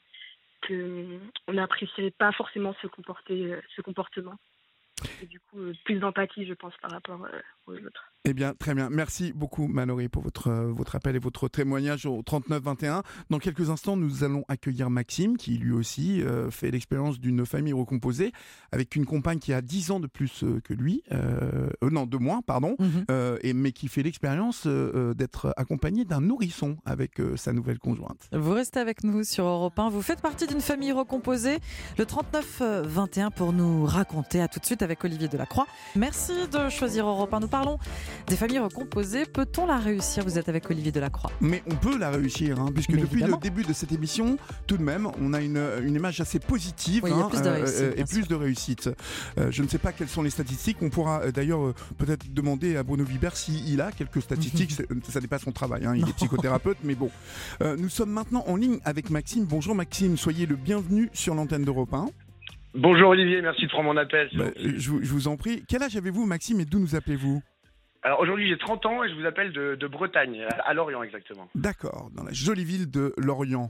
qu'on n'apprécierait pas forcément ce comportement. Et du coup, plus d'empathie, je pense, par rapport aux autres. Eh bien, très bien. Merci beaucoup, Mallory, pour votre appel et votre témoignage au 3921. Dans quelques instants, nous allons accueillir Maxime, qui lui aussi fait l'expérience d'une famille recomposée, avec une compagne qui a 10 ans de plus que lui. De moins, pardon. Mais qui fait l'expérience d'être accompagné d'un nourrisson avec sa nouvelle conjointe. Vous restez avec nous sur Europe 1. Vous faites partie d'une famille recomposée. Le 3921 pour nous raconter. À tout de suite avec Olivier Delacroix. Merci de choisir Europe 1. Nous parlons des familles recomposées. Peut-on la réussir? Vous êtes avec Olivier Delacroix. Mais on peut la réussir, puisque Mais depuis évidemment. le début de cette émission, tout de même, on a une image assez positive, Oui, il y a plus de réussite, bien plus de réussite. Je ne sais pas quelles sont les statistiques. On pourra d'ailleurs peut-être demander à Bruno Vibert s'il a quelques statistiques. Ça n'est pas son travail, il est psychothérapeute, mais bon. Nous sommes maintenant en ligne avec Maxime. Bonjour Maxime, soyez le bienvenu sur l'antenne d'Europe 1. Bonjour Olivier, merci de prendre mon appel. Je vous en prie. Quel âge avez-vous Maxime et d'où nous appelez-vous? Alors aujourd'hui j'ai 30 ans et je vous appelle de Bretagne, à Lorient exactement. D'accord, dans la jolie ville de Lorient.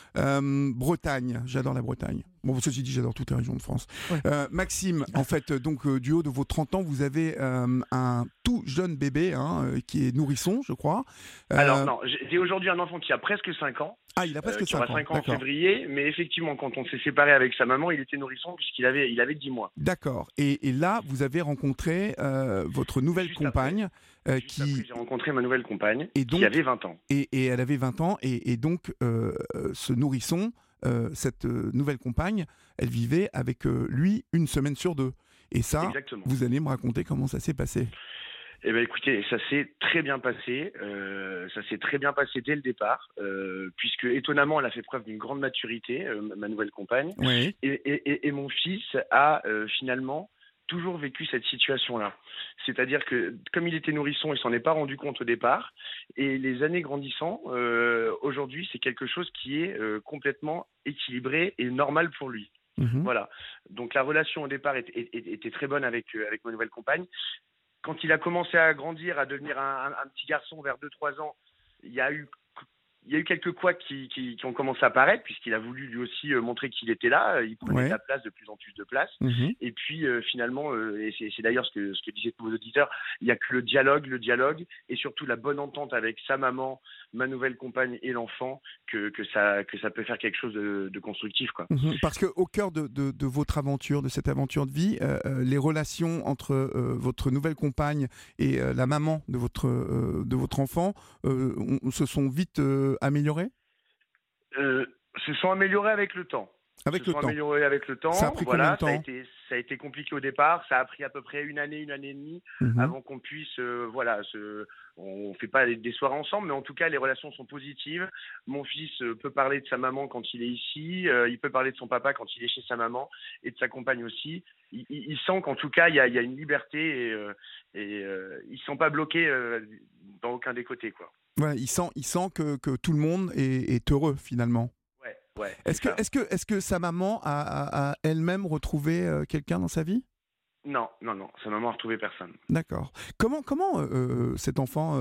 Bretagne, j'adore la Bretagne. Bon, ceci dit, j'adore toutes les régions de France. Ouais. Maxime, en fait, donc du haut de vos 30 ans, vous avez un tout jeune bébé qui est nourrisson, je crois. Alors non, j'ai aujourd'hui un enfant qui a presque 5 ans. Ah, il a presque 5 ans. Qui aura 5 ans en février, mais effectivement, quand on s'est séparé avec sa maman, il était nourrisson puisqu'il avait 10 mois. D'accord. Et là, vous avez rencontré votre nouvelle compagne. Après, j'ai rencontré ma nouvelle compagne et donc, qui avait 20 ans. Et elle avait 20 ans. Et donc, ce nourrisson, cette nouvelle compagne, elle vivait avec lui une semaine sur 2. Et ça, exactement. Vous allez me raconter comment ça s'est passé. Eh bien, écoutez, ça s'est très bien passé. Ça s'est très bien passé dès le départ, puisque étonnamment, elle a fait preuve d'une grande maturité, ma nouvelle compagne. Oui. Et mon fils a finalement toujours vécu cette situation-là. C'est-à-dire que, comme il était nourrisson, il s'en est pas rendu compte au départ. Et les années grandissant, aujourd'hui, c'est quelque chose qui est complètement équilibré et normal pour lui. Mmh. Voilà. Donc la relation au départ était très bonne avec ma nouvelle compagne. Quand il a commencé à grandir, à devenir un petit garçon vers 2-3 ans, il y a eu quelques couacs qui ont commencé à apparaître, puisqu'il a voulu lui aussi montrer qu'il était là. Il prenait sa place, de plus en plus de place. Mmh. Et puis finalement, et c'est d'ailleurs ce que disaient tous vos auditeurs, il n'y a que le dialogue, et surtout la bonne entente avec sa maman, ma nouvelle compagne et l'enfant, que ça peut faire quelque chose de constructif, quoi. Mmh. Parce qu'au cœur de votre aventure, de cette aventure de vie, les relations entre votre nouvelle compagne et la maman de votre enfant se sont vite améliorées? Se sont améliorées avec le temps. Améliorées avec le temps. Ça a pris combien de temps? Ça a été compliqué au départ. Ça a pris à peu près une année et demie avant qu'on puisse, on fait pas des soirées ensemble, mais en tout cas les relations sont positives. Mon fils peut parler de sa maman quand il est ici, il peut parler de son papa quand il est chez sa maman et de sa compagne aussi. Il sent qu'en tout cas il y a une liberté et il se sent pas bloqué dans aucun des côtés, quoi. Voilà, il sent que tout le monde est heureux finalement. Ouais. Est-ce que sa maman a elle-même retrouvé quelqu'un dans sa vie? Non, sa maman a retrouvé personne. D'accord. Comment cet enfant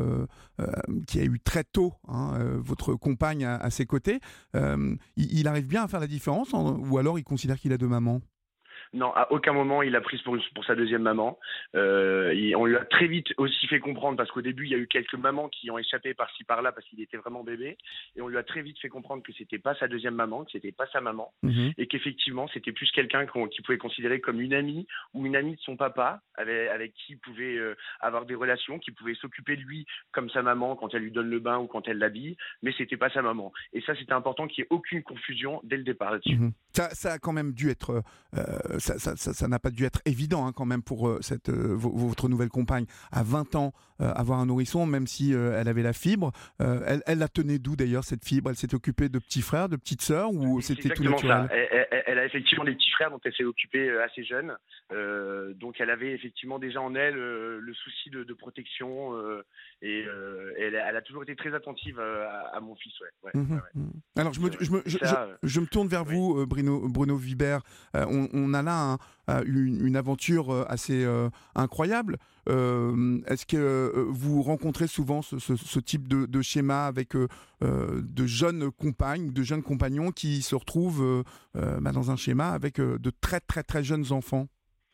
qui a eu très tôt votre compagne à ses côtés, il arrive bien à faire la différence ou alors il considère qu'il a deux mamans? Non, à aucun moment il a prise pour sa deuxième maman. On lui a très vite aussi fait comprendre, parce qu'au début il y a eu quelques mamans qui ont échappé par-ci par-là parce qu'il était vraiment bébé, et on lui a très vite fait comprendre que c'était pas sa deuxième maman, que c'était pas sa maman, et qu'effectivement c'était plus quelqu'un qu'il pouvait considérer comme une amie ou une amie de son papa, avec qui il pouvait avoir des relations, qui pouvait s'occuper de lui comme sa maman quand elle lui donne le bain ou quand elle l'habille, mais c'était pas sa maman. Et ça, c'était important qu'il n'y ait aucune confusion dès le départ là-dessus. Ça a quand même dû être ça n'a pas dû être évident quand même pour votre nouvelle compagne à 20 ans avoir un nourrisson, même si elle avait la fibre. Elle la tenait d'où d'ailleurs, cette fibre? Elle s'est occupée de petits frères, de petites sœurs, ou c'était tout naturel? Elle a effectivement des petits frères dont elle s'est occupée assez jeune. Donc elle avait effectivement déjà en elle le souci de protection et elle a toujours été très attentive à mon fils. Ouais. Alors je me tourne vers vous, Bruno Vibert. On a là une aventure assez incroyable. Est-ce que vous rencontrez souvent ce type de schéma avec de jeunes compagnes ou de jeunes compagnons qui se retrouvent dans un schéma avec de très très très jeunes enfants?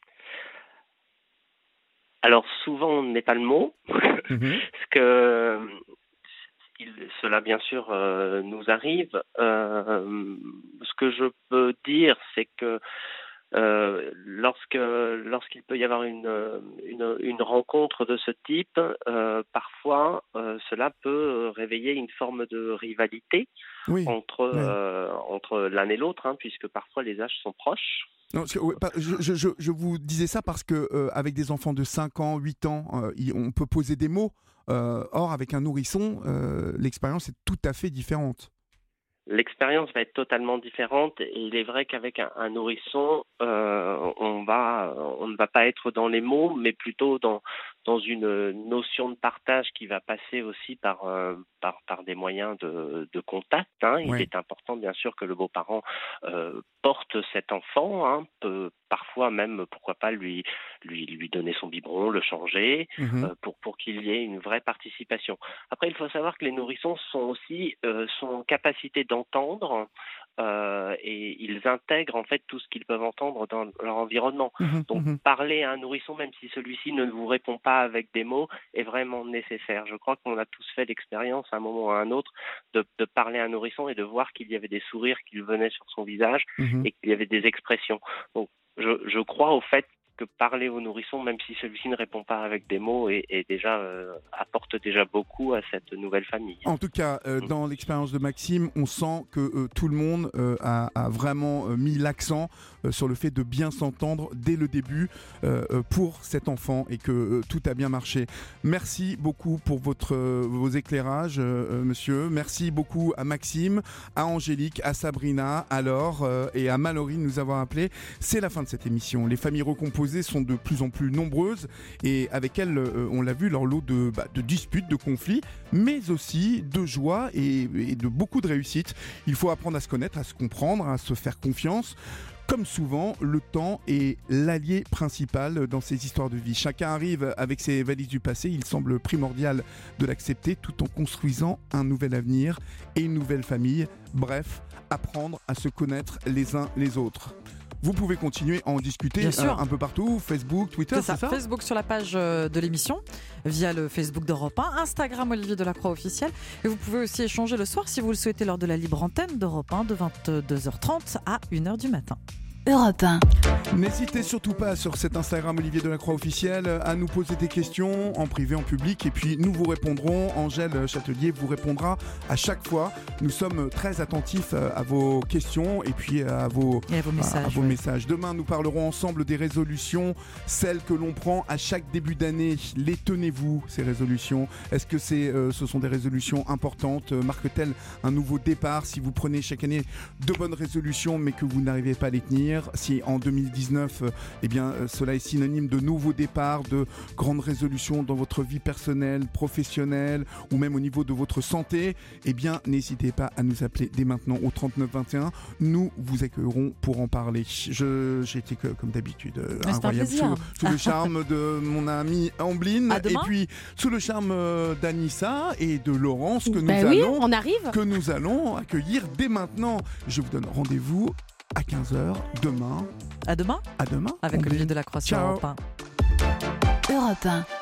Alors souvent n'est pas le mot, parce que cela bien sûr nous arrive. Ce que je peux dire, c'est que lorsqu'il peut y avoir une rencontre de ce type, parfois cela peut réveiller une forme de rivalité entre l'un et l'autre, puisque parfois les âges sont proches. Non, je vous disais ça parce que avec des enfants de 5 ans, 8 ans, on peut poser des mots. Or, avec un nourrisson, l'expérience est tout à fait différente. L'expérience va être totalement différente et il est vrai qu'avec un nourrisson, on ne va pas être dans les mots, mais plutôt dans une notion de partage qui va passer aussi par des moyens de contact. Hein. Il est important, bien sûr, que le beau-parent porte cet enfant, peut parfois même, pourquoi pas, lui donner son biberon, le changer, pour qu'il y ait une vraie participation. Après, il faut savoir que les nourrissons sont en capacité d'entendre et ils intègrent en fait tout ce qu'ils peuvent entendre dans leur environnement. Donc parler à un nourrisson, même si celui-ci ne vous répond pas avec des mots, est vraiment nécessaire. Je crois qu'on a tous fait l'expérience à un moment ou à un autre de parler à un nourrisson et de voir qu'il y avait des sourires qui venaient sur son visage et qu'il y avait des expressions. Donc je crois au fait que parler au nourrisson, même si celui-ci ne répond pas avec des mots, apporte déjà beaucoup à cette nouvelle famille. En tout cas, dans l'expérience de Maxime, on sent que tout le monde a vraiment mis l'accent sur le fait de bien s'entendre dès le début pour cet enfant et que tout a bien marché. Merci beaucoup pour vos éclairages, monsieur. Merci beaucoup à Maxime, à Angélique, à Sabrina, à Laure et à Mallory de nous avoir appelés. C'est la fin de cette émission. Les familles recomposées sont de plus en plus nombreuses et avec elles, on l'a vu, leur lot de disputes, de conflits, mais aussi de joie et de beaucoup de réussite. Il faut apprendre à se connaître, à se comprendre, à se faire confiance. Comme souvent, le temps est l'allié principal dans ces histoires de vie. Chacun arrive avec ses valises du passé. Il semble primordial de l'accepter tout en construisant un nouvel avenir et une nouvelle famille. Bref, apprendre à se connaître les uns les autres. Vous pouvez continuer à en discuter un peu partout, Facebook, Twitter, c'est ça ? Facebook sur la page de l'émission, via le Facebook d'Europe 1, Instagram Olivier Delacroix officiel. Et vous pouvez aussi échanger le soir si vous le souhaitez lors de la libre antenne d'Europe 1 de 22h30 à 1h du matin. Europe 1. N'hésitez surtout pas sur cet Instagram Olivier Delacroix officiel à nous poser des questions en privé, en public, et puis nous vous répondrons. Angèle Châtelier vous répondra à chaque fois. Nous sommes très attentifs à vos questions et puis à vos messages. Demain, nous parlerons ensemble des résolutions, celles que l'on prend à chaque début d'année. Les tenez-vous, ces résolutions ? Est-ce que ce sont des résolutions importantes ? Marque-t-elle un nouveau départ si vous prenez chaque année de bonnes résolutions mais que vous n'arrivez pas à les tenir ? Si en 2019, cela est synonyme de nouveaux départs, de grandes résolutions dans votre vie personnelle, professionnelle ou même au niveau de votre santé, n'hésitez pas à nous appeler dès maintenant au 39 21. Nous vous accueillerons pour en parler. J'ai été comme d'habitude incroyable sous le charme de mon amie Ambline et puis sous le charme d'Anissa et de Laurence que nous allons accueillir dès maintenant. Je vous donne rendez-vous à 15h demain. À demain. À demain. Avec Olivier Delacroix sur Europe 1. Europe 1.